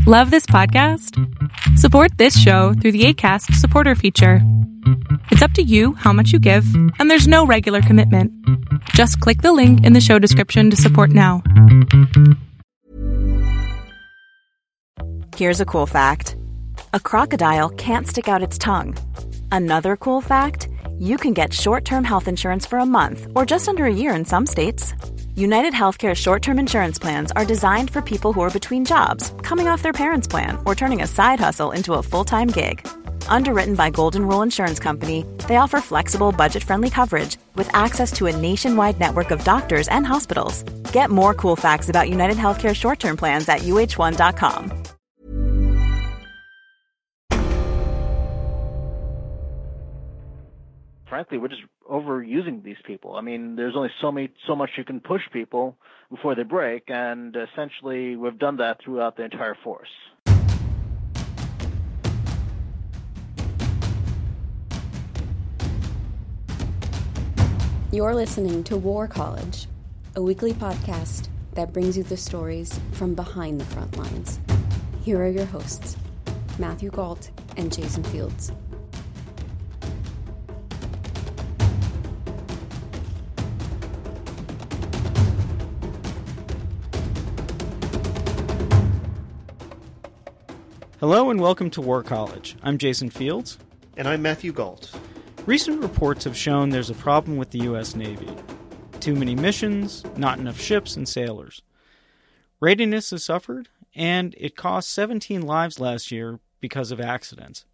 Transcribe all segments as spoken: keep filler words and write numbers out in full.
Love this podcast? Support this show through the Acast supporter feature. It's up to you how much you give, and there's no regular commitment. Just click the link in the show description to support now. Here's a cool fact. A crocodile can't stick out its tongue. Another cool fact, you can get short-term health insurance for a month or just under a year in some states. United Healthcare short-term insurance plans are designed for people who are between jobs, coming off their parents' plan, or turning a side hustle into a full-time gig. Underwritten by Golden Rule Insurance Company, they offer flexible, budget-friendly coverage with access to a nationwide network of doctors and hospitals. Get more cool facts about United Healthcare short-term plans at U H one dot com. Frankly, we're just overusing these people. I mean, there's only so many, so much you can push people before they break, and essentially we've done that throughout the entire force. You're listening to War College, a weekly podcast that brings you the stories from behind the front lines. Here are your hosts, Matthew Gault and Jason Fields. Hello and welcome to War College. I'm Jason Fields. And I'm Matthew Gault. Recent reports have shown there's a problem with the U S Navy. Too many missions, not enough ships and sailors. Readiness has suffered, and it cost seventeen lives last year because of accidents.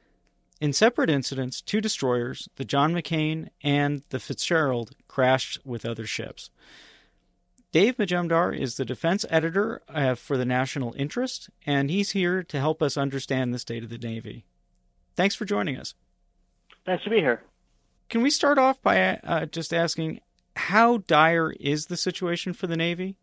In separate incidents, two destroyers, the John McCain and the Fitzgerald, crashed with other ships. Dave Majumdar is the defense editor uh, for the National Interest, and he's here to help us understand the state of the Navy. Thanks for joining us. Nice to be here. Can we start off by uh, just asking, how dire is the situation for the Navy?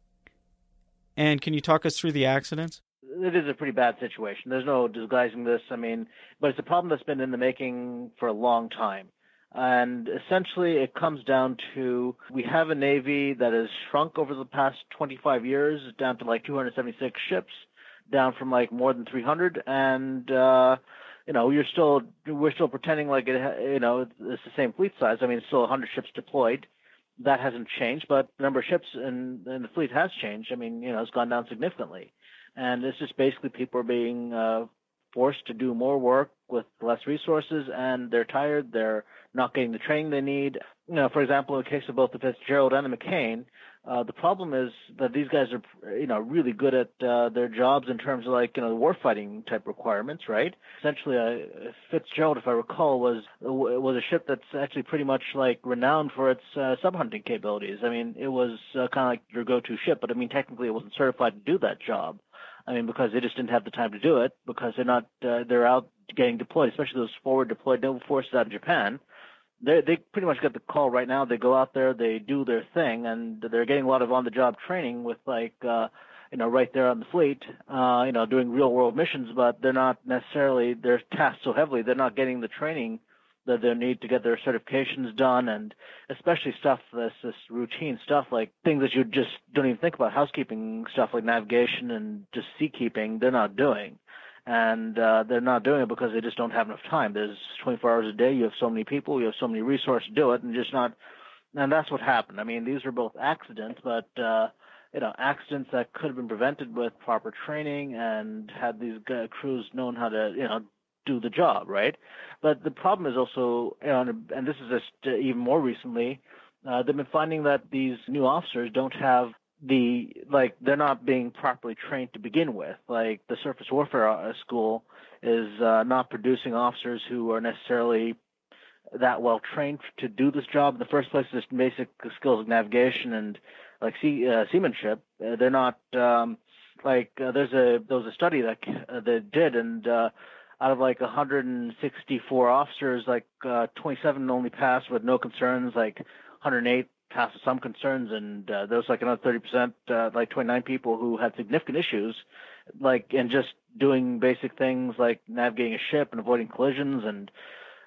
And can you talk us through the accidents? It is a pretty bad situation. There's no disguising this. I mean, but it's a problem that's been in the making for a long time. And essentially it comes down to, we have a Navy that has shrunk over the past twenty-five years down to like two hundred seventy-six ships, down from like more than three hundred. And, uh, you know, you're still, we're still pretending like it, you know, it's the same fleet size. I mean, it's still one hundred ships deployed. That hasn't changed, but the number of ships in, in the fleet has changed. I mean, you know, it's gone down significantly. And it's just basically people are being uh, forced to do more work with less resources, and they're tired. They're not getting the training they need. You know, for example, in the case of both the Fitzgerald and the McCain, uh, the problem is that these guys are, you know, really good at uh, their jobs in terms of like, you know, warfighting type requirements, right? Essentially, uh, Fitzgerald, if I recall, was was a ship that's actually pretty much like renowned for its uh, sub-hunting capabilities. I mean, it was uh, kind of like your go-to ship, but I mean, technically, it wasn't certified to do that job. I mean, because they just didn't have the time to do it, because they're not, uh, they're out getting deployed, especially those forward deployed naval forces out of Japan. They they pretty much get the call right now. They go out there, they do their thing, and they're getting a lot of on-the-job training with like, uh, you know, right there on the fleet, uh, you know, doing real-world missions. But they're not necessarily, they're tasked so heavily, they're not getting the training that they need to get their certifications done, and especially stuff this this routine stuff like things that you just don't even think about, housekeeping stuff like navigation and just seakeeping. They're not doing. And uh, they're not doing it because they just don't have enough time. There's twenty-four hours a day. You have so many people. You have so many resources to do it, and just not. And that's what happened. I mean, these are both accidents, but uh, you know, accidents that could have been prevented with proper training and had these uh, crews known how to, you know, do the job, right? But the problem is also, you know, and this is just uh, even more recently, uh, they've been finding that these new officers don't have the, like, they're not being properly trained to begin with. Like, the surface warfare school is uh, not producing officers who are necessarily that well trained to do this job in the first place. Just basic skills of navigation and like sea, uh, seamanship. Uh, they're not um, like uh, there's a there was a study that uh, that did, and uh, out of like one hundred sixty-four officers, like uh, twenty-seven only passed with no concerns. Like one hundred eight passed with some concerns, and uh, there was like another thirty percent, uh, like twenty-nine people who had significant issues, like in just doing basic things like navigating a ship and avoiding collisions and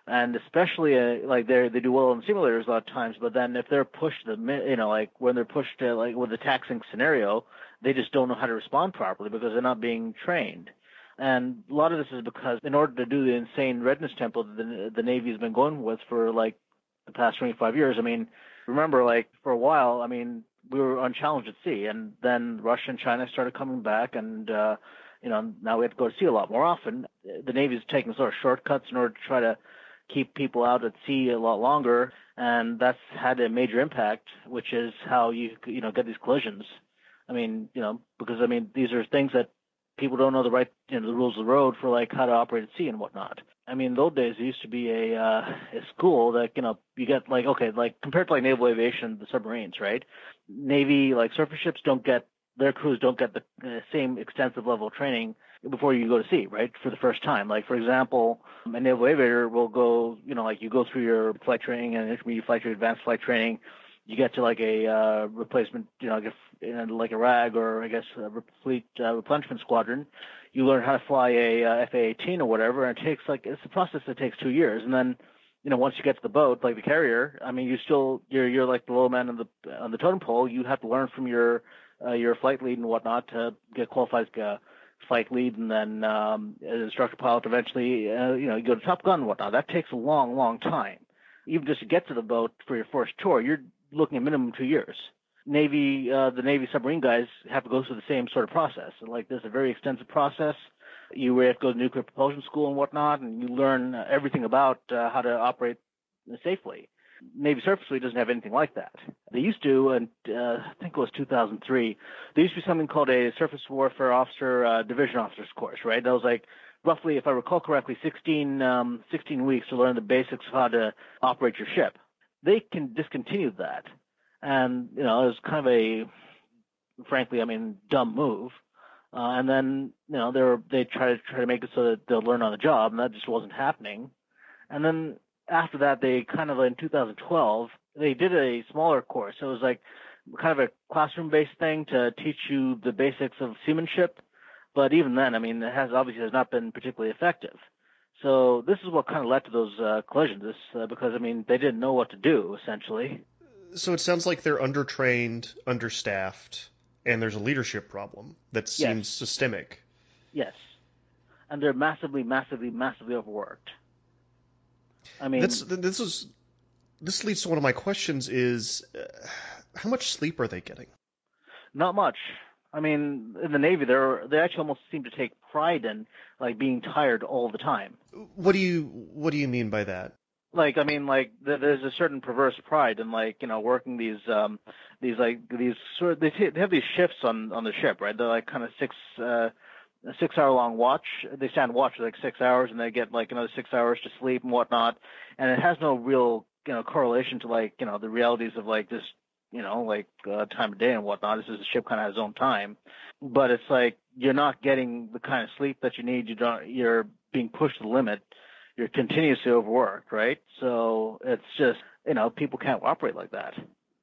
And especially uh, like they they do well in simulators a lot of times, but then if they're pushed the you know like when they're pushed to like with a taxing scenario, they just don't know how to respond properly because they're not being trained. And a lot of this is because in order to do the insane readiness template that the, the Navy has been going with for like the past twenty-five years, I mean, remember like for a while, I mean, we were unchallenged at sea, and then Russia and China started coming back, and uh, you know now we have to go to sea a lot more often. The Navy's taking sort of shortcuts in order to try to keep people out at sea a lot longer, and that's had a major impact, which is how you you know get these collisions. I mean, you know, because I mean these are things that people don't know the right you know the rules of the road for like how to operate at sea and whatnot. I mean, those days there used to be a uh, a school that you know you get like okay like compared to like naval aviation, the submarines, right? Navy like surface ships don't get their crews don't get the uh, same extensive level of training before you go to sea, right, for the first time. Like, for example, a naval aviator will go, you know, like you go through your flight training and intermediate flight training, advanced flight training. You get to like a uh, replacement, you know, like a, you know, like a R A G or I guess a replete uh, replenishment squadron. You learn how to fly a uh, F A eighteen or whatever, and it takes like it's a process that takes two years. And then, you know, once you get to the boat, like the carrier, I mean, you still you're you're like the low man on the on the totem pole. You have to learn from your uh, your flight lead and whatnot to get qualified as a flight lead, and then um, as an instructor pilot. Eventually, uh, you know, you go to Top Gun and whatnot. That takes a long, long time. Even just to get to the boat for your first tour, you're looking at minimum two years. Navy, uh, the Navy submarine guys have to go through the same sort of process. Like, there's a very extensive process. You have to go to nuclear propulsion school and whatnot, and you learn uh, everything about uh, how to operate safely. Navy Surface Fleet doesn't have anything like that. They used to, and uh, I think it was two thousand three, there used to be something called a Surface Warfare Officer uh, Division Officers course, right? That was like roughly, if I recall correctly, sixteen, um, sixteen weeks to learn the basics of how to operate your ship. They can discontinue that. And, you know, it was kind of a, frankly, I mean, dumb move. Uh, and then, you know, they were, they try to try to make it so that they'll learn on the job, and that just wasn't happening. And then after that, they kind of, in two thousand twelve, they did a smaller course. So it was like kind of a classroom-based thing to teach you the basics of seamanship. But even then, I mean, it has obviously has not been particularly effective. So this is what kind of led to those uh, collisions, this, uh, because, I mean, they didn't know what to do, essentially. So it sounds like they're undertrained, understaffed, and there's a leadership problem that seems yes. systemic. Yes. And they're massively, massively, massively overworked. I mean, That's, this is this leads to one of my questions: is uh, how much sleep are they getting? Not much. I mean, in the Navy, they're they actually almost seem to take pride in like being tired all the time. What do you What do you mean by that? Like, I mean, like there's a certain perverse pride in like you know working these um these like these sort of, they, t- they have these shifts on on the ship, right? They're like kind of six. Uh, a six hour long watch. They stand watch for like six hours and they get like another six hours to sleep and whatnot. And it has no real, you know, correlation to like, you know, the realities of like this, you know, like uh, time of day and whatnot. This is the ship kind of has its own time, but it's like, you're not getting the kind of sleep that you need. You don't, you're being pushed to the limit. You're continuously overworked, right? So it's just, you know, people can't operate like that.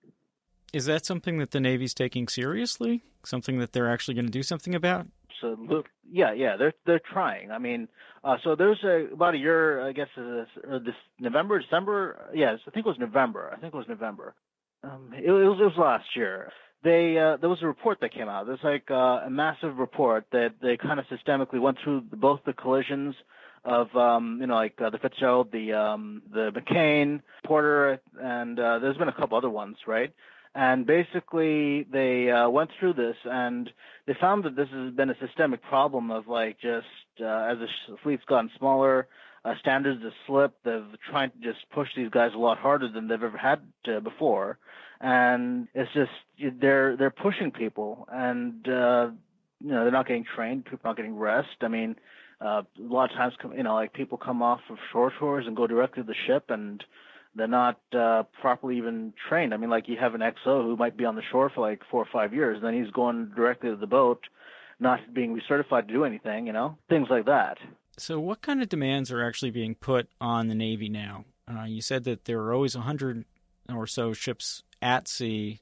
Is that something that the Navy's taking seriously? Something that they're actually going to do something about? Absolutely. Yeah, yeah, they're they're trying. I mean, uh, so there's a, about a year, I guess, uh, this November, December. Yes, I think it was November. I think it was November. Um, it, it was it was last year. They uh, there was a report that came out. There's like uh, a massive report that they kind of systemically went through both the collisions of um, you know like uh, the Fitzgerald, the um, the McCain, Porter, and uh, there's been a couple other ones, right? And basically, they uh, went through this, and they found that this has been a systemic problem of, like, just uh, as the fleet's gotten smaller, uh, standards have slipped. They've tried to just push these guys a lot harder than they've ever had to before. And it's just they're they're pushing people, and uh, you know they're not getting trained. People are not getting rest. I mean, uh, a lot of times, you know, like people come off of shore tours and go directly to the ship, and they're not uh, properly even trained. I mean, like you have an X O who might be on the shore for like four or five years, and then he's going directly to the boat, not being recertified to do anything, you know, things like that. So what kind of demands are actually being put on the Navy now? Uh, you said that there are always one hundred or so ships at sea,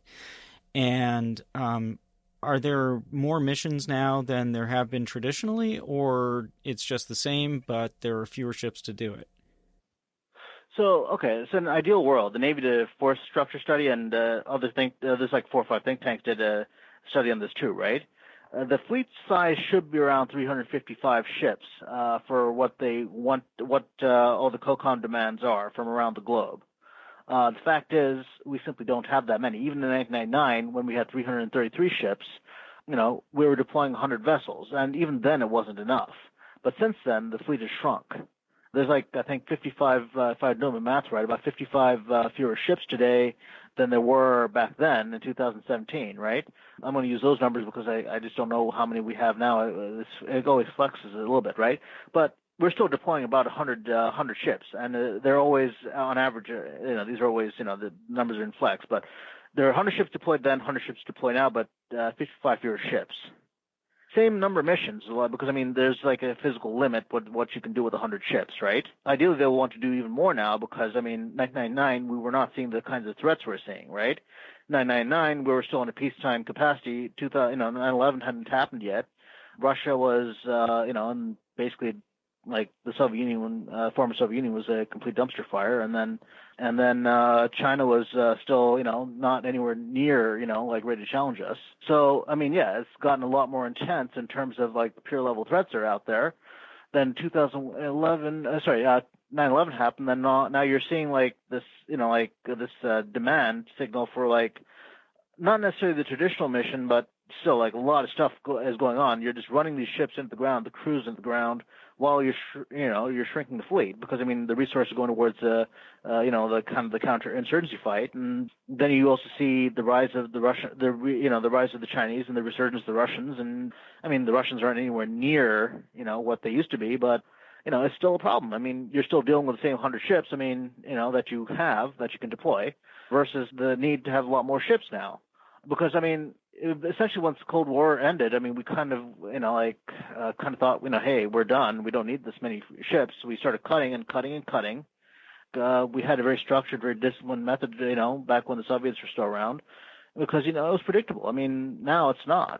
and um, are there more missions now than there have been traditionally, or it's just the same, but there are fewer ships to do it? So, okay, so in an ideal world, the Navy did a force structure study, and uh, other think uh, there's like four or five think tanks did a study on this too, right? Uh, the fleet size should be around three hundred fifty-five ships uh, for what they want, what uh, all the COCOM demands are from around the globe. Uh, the fact is, we simply don't have that many. Even in nineteen ninety-nine, when we had three hundred thirty-three ships, you know, we were deploying one hundred vessels, and even then it wasn't enough. But since then, the fleet has shrunk. There's like, I think, fifty-five, uh, if I know my math right, about fifty-five uh, fewer ships today than there were back then in two thousand seventeen, right? I'm going to use those numbers because I, I just don't know how many we have now. It, it always flexes a little bit, right? But we're still deploying about one hundred, uh, one hundred ships, and uh, they're always, on average, uh, you know, these are always, you know, the numbers are in flex, but there are one hundred ships deployed then, one hundred ships deployed now, but uh, fifty-five fewer ships. Same number of missions, because, I mean, there's like a physical limit what what you can do with one hundred ships, right? Ideally, they'll want to do even more now because, I mean, nineteen ninety-nine, we were not seeing the kinds of threats we're seeing, right? nineteen ninety-nine, we were still in a peacetime capacity. two thousand, you know, nine eleven hadn't happened yet. Russia was, uh, you know, and basically like the Soviet Union, uh, former Soviet Union was a complete dumpster fire, and then and then uh, China was uh, still, you know, not anywhere near, you know, like ready to challenge us. So I mean, yeah, it's gotten a lot more intense in terms of like the pure level threats are out there. Then two thousand eleven, uh, sorry, uh, nine eleven happened. Then now, now you're seeing like this, you know, like this uh, demand signal for like not necessarily the traditional mission, but still like a lot of stuff go- is going on. You're just running these ships into the ground, the crews into the ground, while you're, sh- you know, you're shrinking the fleet because I mean the resources are going towards uh, uh, you know, the kind of the counterinsurgency fight, and then you also see the rise of the Russian, the re- you know, the rise of the Chinese and the resurgence of the Russians, and I mean the Russians aren't anywhere near, you know, what they used to be, but you know, it's still a problem. I mean, you're still dealing with the same one hundred ships. I mean, you know, that you have that you can deploy, versus the need to have a lot more ships now, because I mean. Essentially, once the Cold War ended, I mean, we kind of, you know, like, uh, kind of thought, you know, hey, we're done. We don't need this many ships. We started cutting and cutting and cutting. Uh, we had a very structured, very disciplined method, you know, back when the Soviets were still around, because, you know, it was predictable. I mean, now it's not.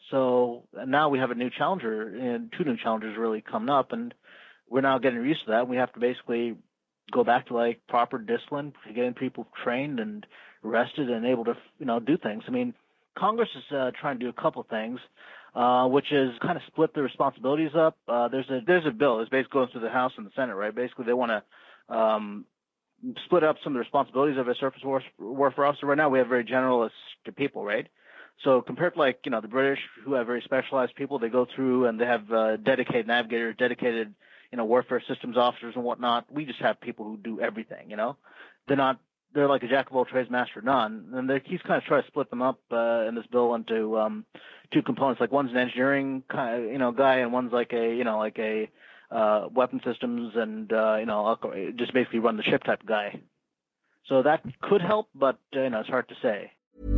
So now we have a new challenger, and two new challengers really coming up, and we're now getting used to that. We have to basically go back to, like, proper discipline, getting people trained and rested and able to, you know, do things. I mean, Congress is uh, trying to do a couple things, uh, which is kind of split the responsibilities up. Uh, there's a there's a bill. It's basically going through the House and the Senate, right? Basically, they want to um, split up some of the responsibilities of a surface war, warfare officer. Right now, we have very generalist people, right? So compared to like you know the British, who have very specialized people, they go through and they have uh, dedicated navigators, dedicated you know warfare systems officers and whatnot. We just have people who do everything. You know, they're not. They're like a jack of all trades, master of none, and he's kind of trying to split them up uh, in this bill into um, two components. Like one's an engineering kind of, you know guy, and one's like a you know like a uh, weapon systems and uh, you know just basically run the ship type of guy. So that could help, but uh, you know it's hard to say.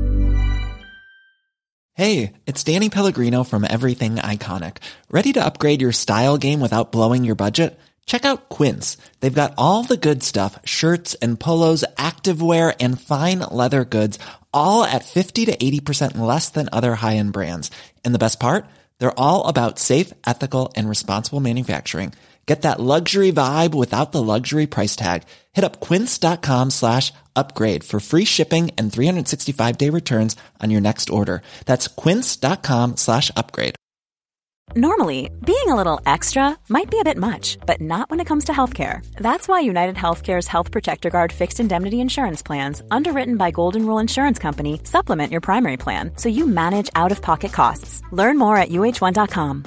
Hey, it's Danny Pellegrino from Everything Iconic. Ready to upgrade your style game without blowing your budget? Check out Quince. They've got all the good stuff, shirts and polos, activewear, and fine leather goods, all at fifty to eighty percent less than other high-end brands. And the best part? They're all about safe, ethical, and responsible manufacturing. Get that luxury vibe without the luxury price tag. Hit up quince.com slash upgrade for free shipping and three sixty-five day returns on your next order. That's quince.com slash upgrade. Normally, being a little extra might be a bit much, but not when it comes to healthcare. That's why United Healthcare's Health Protector Guard fixed indemnity insurance plans, underwritten by Golden Rule Insurance Company, supplement your primary plan so you manage out-of-pocket costs. Learn more at U H one dot com.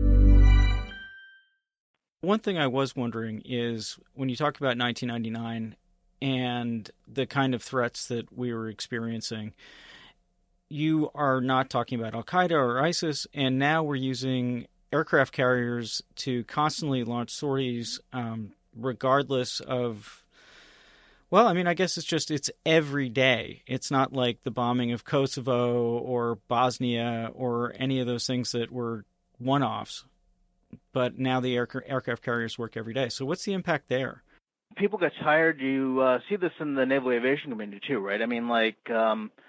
One thing I was wondering is when you talk about nineteen ninety-nine and the kind of threats that we were experiencing, you are not talking about Al-Qaeda or ISIS, and now we're using aircraft carriers to constantly launch sorties um, regardless of, well, I mean, I guess it's just, it's every day. It's not like the bombing of Kosovo or Bosnia or any of those things that were one-offs, but now the air, aircraft carriers work every day. So what's the impact there? People get tired. You uh, see this in the Naval Aviation Community too, right? I mean, like... Um,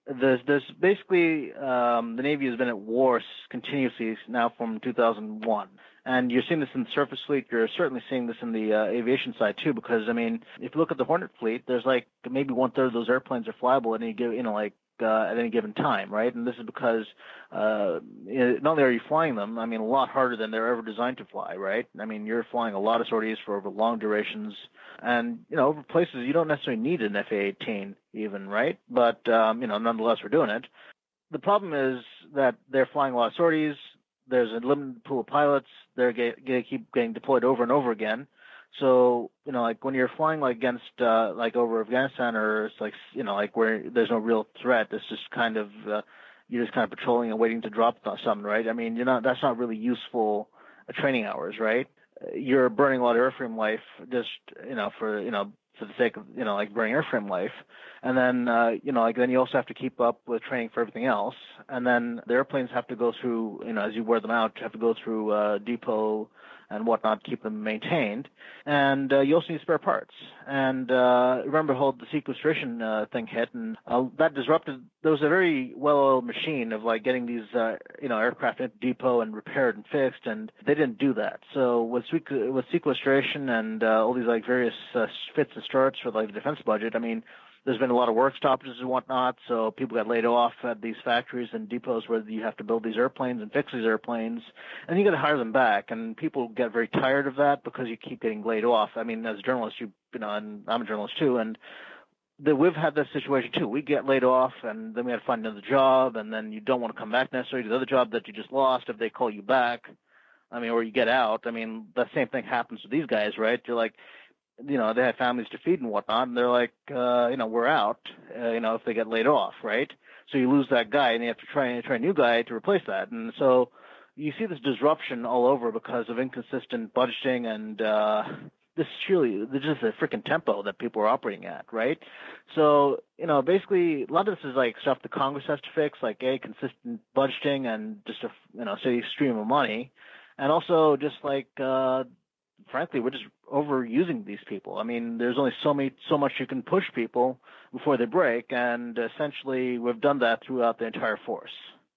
There's, there's basically um, the Navy has been at war continuously now from two thousand one, and you're seeing this in the surface fleet. You're certainly seeing this in the uh, aviation side too, because I mean, if you look at the Hornet fleet, there's like maybe one third of those airplanes are flyable at any given, you know, like uh, at any given time, right? And this is because uh, not only are you flying them, I mean, a lot harder than they're ever designed to fly, right? I mean, you're flying a lot of sorties for over long durations. And, you know, over places you don't necessarily need an F A eighteen even, right? But, um, you know, nonetheless, we're doing it. The problem is that they're flying a lot of sorties. There's a limited pool of pilots. They're going to keep getting deployed over and over again. So, you know, like when you're flying like against, uh, like over Afghanistan or it's like, you know, like where there's no real threat, it's just kind of, uh, you're just kind of patrolling and waiting to drop something, right? I mean, you're not, that's not really useful uh, training hours, right? You're burning a lot of airframe life just, you know, for, you know, for the sake of, you know, like burning airframe life. And then, uh, you know, like then you also have to keep up with training for everything else. And then the airplanes have to go through, you know, as you wear them out, you have to go through uh, depot and whatnot, keep them maintained. And uh, you also need spare parts. And uh, remember how the sequestration uh, thing hit, and uh, that disrupted. There was a very well-oiled machine of like getting these, uh, you know, aircraft into depot and repaired and fixed, and they didn't do that. So with with sequestration and uh, all these like various uh, fits and starts for like the defense budget, I mean, there's been a lot of work stoppages and whatnot, so people got laid off at these factories and depots where you have to build these airplanes and fix these airplanes, and you got to hire them back. And people get very tired of that because you keep getting laid off. I mean, as journalists, you, you know, and I'm a journalist too, and the, we've had this situation too. We get laid off, and then we have to find another job, and then you don't want to come back necessarily to the other job that you just lost if they call you back. I mean, or you get out. I mean, the same thing happens to these guys, right? You're like, you know, they have families to feed and whatnot, and they're like, uh, you know, we're out, uh, you know, if they get laid off, right? So you lose that guy, and you have to try, try a new guy to replace that. And so you see this disruption all over because of inconsistent budgeting and uh, this surely, this is a freaking tempo that people are operating at, right? So, you know, basically a lot of this is like stuff the Congress has to fix, like a consistent budgeting and just a, you know, steady stream of money. And also just like, uh, frankly, we're just overusing these people. I mean, there's only so many, so much you can push people before they break, and essentially we've done that throughout the entire force.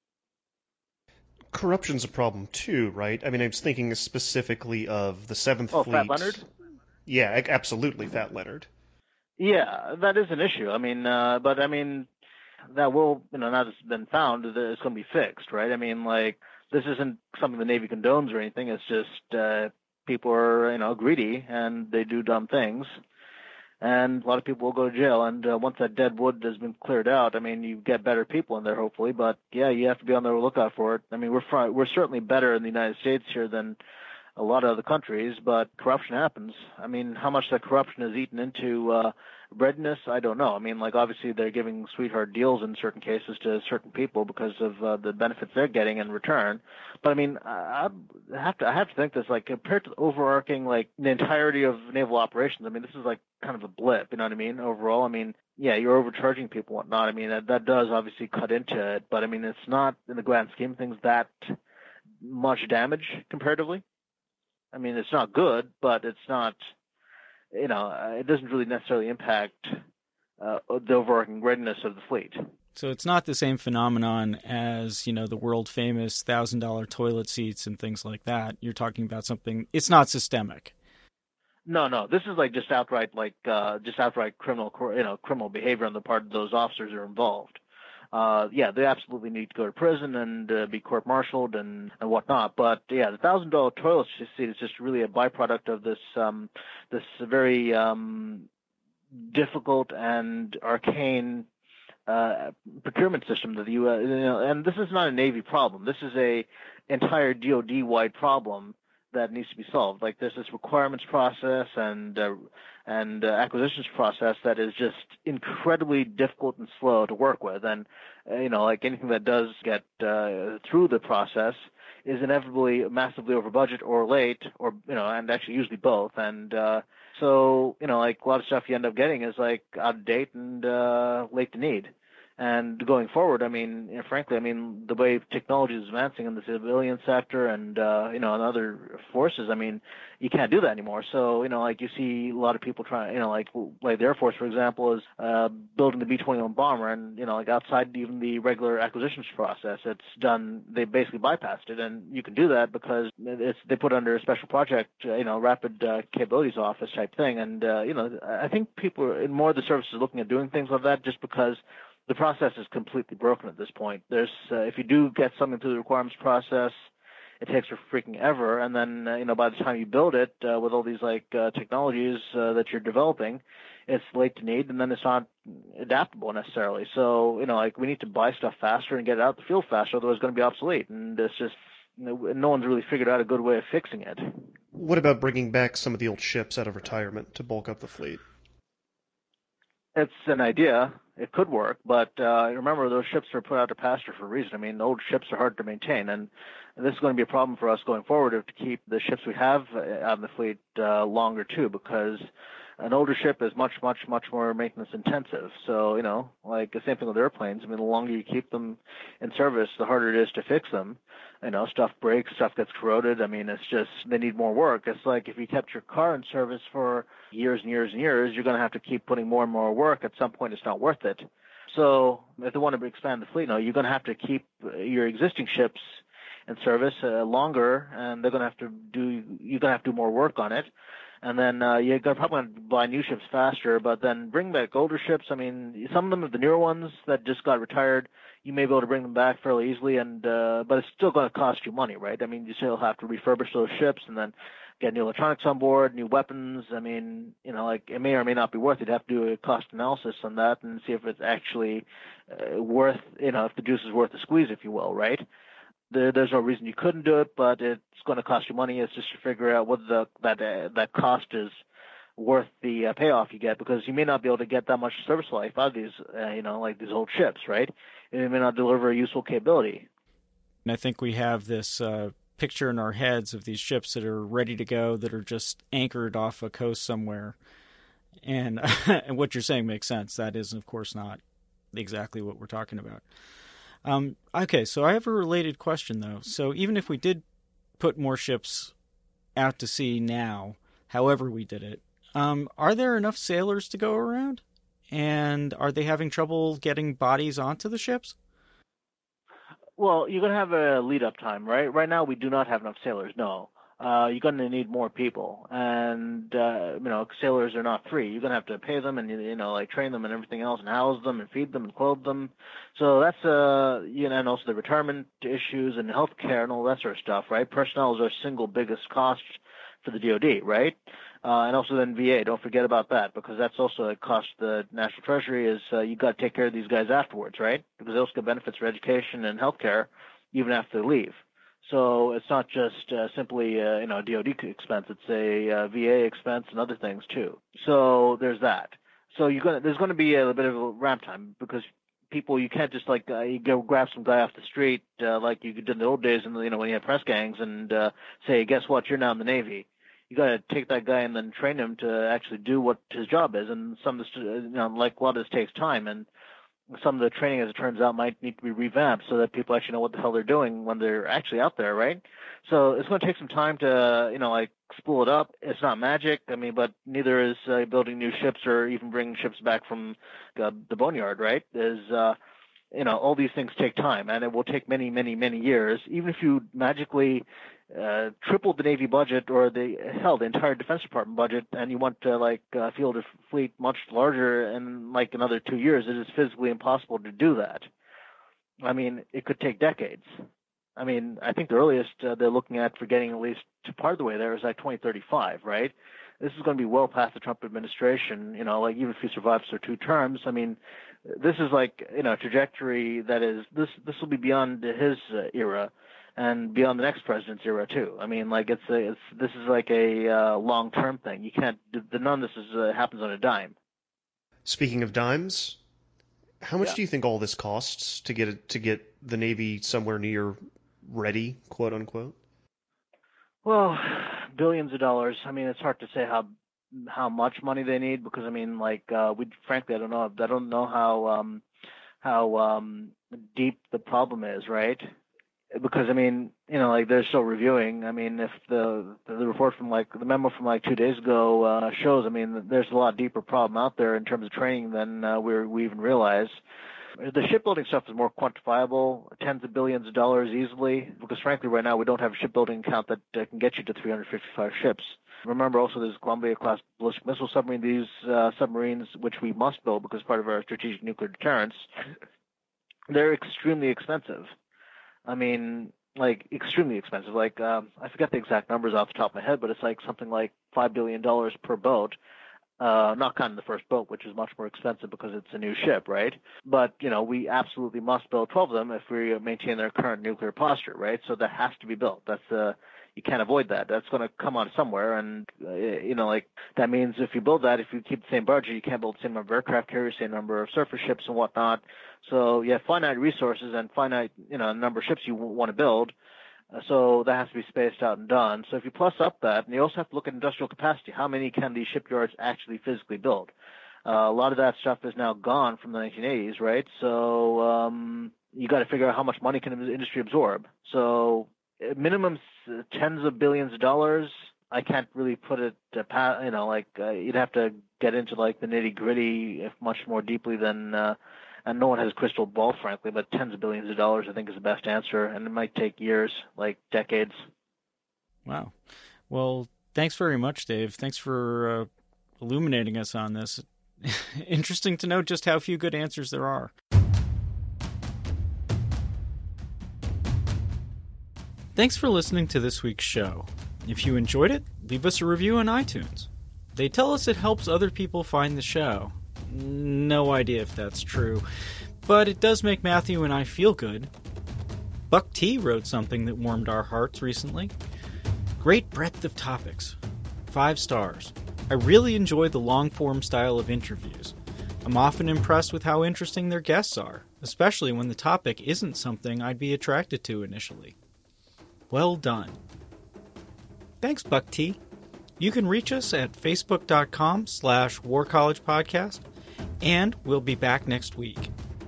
Corruption's a problem too, right? I mean, I was thinking specifically of the Seventh oh, Fleet. Oh, Fat Leonard? Yeah, absolutely, Fat Leonard. Yeah, that is an issue. I mean, uh, but I mean, that will, you know, now that it's been found, that it's going to be fixed, right? I mean, like, this isn't something the Navy condones or anything. It's just uh, people are, you know, greedy and they do dumb things. And a lot of people will go to jail. And uh, once that dead wood has been cleared out, I mean, you get better people in there, hopefully. But, yeah, you have to be on the lookout for it. I mean, we're fr- we're certainly better in the United States here than a lot of other countries, but corruption happens. I mean, how much that corruption is eaten into uh, readiness, I don't know. I mean, like, obviously they're giving sweetheart deals in certain cases to certain people because of uh, the benefits they're getting in return. But, I mean, I have to I have to think this, like, compared to the overarching, like, the entirety of naval operations, I mean, this is, like, kind of a blip, you know what I mean, overall. I mean, yeah, you're overcharging people and whatnot. I mean, that, that does obviously cut into it, but, I mean, it's not, in the grand scheme of things, that much damage comparatively. I mean, it's not good, but it's not, you know, it doesn't really necessarily impact uh, the overarching readiness of the fleet. So it's not the same phenomenon as, you know, the world-famous one thousand dollars toilet seats and things like that. You're talking about something, it's not systemic. No, no, this is like just outright, like, uh, just outright criminal, you know, criminal behavior on the part of those officers who are involved. Uh, yeah, they absolutely need to go to prison and uh, be court-martialed and, and whatnot. But yeah, the one thousand dollars toilet seat is just really a byproduct of this um, this very um, difficult and arcane uh, procurement system that the U S. You know, and this is not a Navy problem. This is a entire D O D-wide problem that needs to be solved. Like, there's this requirements process and uh, and uh, acquisitions process that is just incredibly difficult and slow to work with. And, uh, you know, like anything that does get uh, through the process is inevitably massively over budget or late, or, you know, and actually usually both. And uh, so, you know, like a lot of stuff you end up getting is like out of date and uh, late to need. And going forward, I mean, you know, frankly, I mean, the way technology is advancing in the civilian sector and, uh, you know, and other forces, I mean, you can't do that anymore. So, you know, like you see a lot of people trying, you know, like like the Air Force, for example, is uh, building the B twenty-one bomber, and, you know, like outside even the regular acquisitions process, it's done, they basically bypassed it. And you can do that because it's they put under a special project, uh, you know, rapid uh, capabilities office type thing. And, uh, you know, I think people in more of the services are looking at doing things like that just because the process is completely broken at this point. There's, uh, if you do get something through the requirements process, it takes for freaking ever, and then uh, you know by the time you build it uh, with all these like uh, technologies uh, that you're developing, it's late to need, and then it's not adaptable necessarily. So you know like we need to buy stuff faster and get it out the field faster, otherwise it's going to be obsolete. And it's just you know, no one's really figured out a good way of fixing it. What about bringing back some of the old ships out of retirement to bulk up the fleet? It's an idea. It could work, but uh, remember, those ships are put out to pasture for a reason. I mean, old ships are hard to maintain, and this is going to be a problem for us going forward to keep the ships we have out in the fleet uh, longer, too, because an older ship is much, much, much more maintenance intensive. So, you know, like the same thing with airplanes. I mean, the longer you keep them in service, the harder it is to fix them. You know, stuff breaks, stuff gets corroded. I mean, it's just, they need more work. It's like if you kept your car in service for years and years and years, you're going to have to keep putting more and more work. At some point, it's not worth it. So if they want to expand the fleet, you know, you're going to have to keep your existing ships in service uh, longer, and they're going to have to do, you're going to have to do more work on it. And then uh, you're going to probably want to buy new ships faster, but then bring back older ships. I mean, some of them are the newer ones that just got retired. You may be able to bring them back fairly easily, and uh, but it's still going to cost you money, right? I mean, you still have to refurbish those ships and then get new electronics on board, new weapons. I mean, you know, like it may or may not be worth it. You'd have to do a cost analysis on that and see if it's actually uh, worth, you know, if the juice is worth the squeeze, if you will, right? There, there's no reason you couldn't do it, but it's going to cost you money. It's just to figure out whether the, that uh, that cost is worth the uh, payoff you get, because you may not be able to get that much service life out of these, uh, you know, like these old ships, right? It may not deliver a useful capability. And I think we have this uh, picture in our heads of these ships that are ready to go, that are just anchored off a coast somewhere. And, and what you're saying makes sense. That is, of course, not exactly what we're talking about. Um, okay, so I have a related question, though. So even if we did put more ships out to sea now, however we did it, um, are there enough sailors to go around? And are they having trouble getting bodies onto the ships? Well, you're going to have a lead-up time, right? Right now, we do not have enough sailors, no. Uh, you're going to need more people. And, uh, you know, sailors are not free. You're going to have to pay them and, you know, like train them and everything else and house them and feed them and clothe them. So that's, uh, you know, and also the retirement issues and health care and all that sort of stuff, right? Personnel is our single biggest cost for the D O D, right? Uh, and also then V A, don't forget about that, because that's also a cost the National Treasury is uh, you got to take care of these guys afterwards, right? Because they also get benefits for education and health care even after they leave. So it's not just uh, simply uh, you know a D O D expense; it's a uh, V A expense and other things too. So there's that. So you're gonna there's going to be a bit of a ramp time, because people, you can't just like uh, you go grab some guy off the street uh, like you did in the old days, and you know when you had press gangs, and uh, say, guess what, you're now in the Navy. You got to take that guy and then train him to actually do what his job is. And some of this, you know, like a lot of this takes time, and some of the training, as it turns out, might need to be revamped so that people actually know what the hell they're doing when they're actually out there, right? So it's going to take some time to, you know, like spool it up. It's not magic, I mean, but neither is uh, building new ships or even bringing ships back from uh, the boneyard, right? Is uh, you know, all these things take time, and it will take many, many, many years. Even if you magically uh, tripled the Navy budget, or the hell, the entire Defense Department budget, and you want to like uh, field a fleet much larger in like another two years, it is physically impossible to do that. I mean, it could take decades. I mean, I think the earliest uh, they're looking at for getting at least to part of the way there is like twenty thirty-five, right? This is going to be well past the Trump administration, you know, like even if he survives for two terms. I mean, this is like, you know, a trajectory that is, this this will be beyond his uh, era and beyond the next president's era too. I mean, like it's, a, it's this is like a uh, long-term thing. You can't, the, none of this is, uh, happens on a dime. Speaking of dimes, how much yeah. do you think all this costs to get it, to get the Navy somewhere near ready, quote unquote? Well, billions of dollars. I mean, it's hard to say how how much money they need, because I mean, like uh, we frankly, I don't know. I don't know how um, how um, deep the problem is, right? Because I mean, you know, like they're still reviewing. I mean, if the the report from like the memo from like two days ago uh, shows, I mean, there's a lot deeper problem out there in terms of training than uh, we we even realize. The shipbuilding stuff is more quantifiable, tens of billions of dollars easily. Because frankly, right now we don't have a shipbuilding account that uh, can get you to three hundred fifty-five ships. Remember, also there's Columbia-class ballistic missile submarine. These uh, submarines, which we must build because part of our strategic nuclear deterrence, they're extremely expensive. I mean, like, extremely expensive. Like, um, I forget the exact numbers off the top of my head, but it's like something like five billion dollars per boat. Uh, not counting the first boat, which is much more expensive because it's a new ship, right? But, you know, we absolutely must build twelve of them if we maintain their current nuclear posture, right? So that has to be built. That's uh, you can't avoid that. That's going to come out somewhere. And, uh, you know, like, that means if you build that, if you keep the same budget, you can't build the same number of aircraft carriers, same number of surface ships and whatnot. So you have finite resources and finite, you know, number of ships you want to build. Uh, so that has to be spaced out and done. So if you plus up that, and you also have to look at industrial capacity, how many can these shipyards actually physically build? Uh, a lot of that stuff is now gone from the nineteen eighties, right? So um, you got to figure out how much money can the industry absorb. So minimum tens of billions of dollars. I can't really put it, uh, you know, like uh, you'd have to get into like the nitty gritty, if much more deeply than. Uh, And no one has a crystal ball, frankly, but tens of billions of dollars, I think, is the best answer. And it might take years, like decades. Wow. Well, thanks very much, Dave. Thanks for uh, illuminating us on this. Interesting to know just how few good answers there are. Thanks for listening to this week's show. If you enjoyed it, leave us a review on iTunes. They tell us it helps other people find the show. No idea if that's true, but it does make Matthew and I feel good. Buck T wrote something that warmed our hearts recently. Great breadth of topics. Five stars. I really enjoy the long-form style of interviews. I'm often impressed with how interesting their guests are, especially when the topic isn't something I'd be attracted to initially. Well done. Thanks, Buck T. You can reach us at facebook.com slash War College Podcast, and we'll be back next week.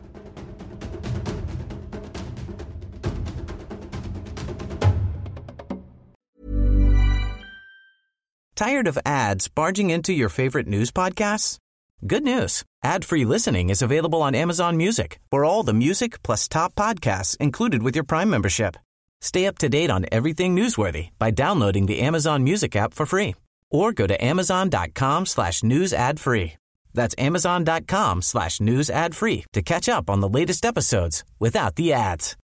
Tired of ads barging into your favorite news podcasts? Good news. Ad-free listening is available on Amazon Music for all the music plus top podcasts included with your Prime membership. Stay up to date on everything newsworthy by downloading the Amazon Music app for free or go to amazon.com slash news ad free. That's amazon.com slash news ad free to catch up on the latest episodes without the ads.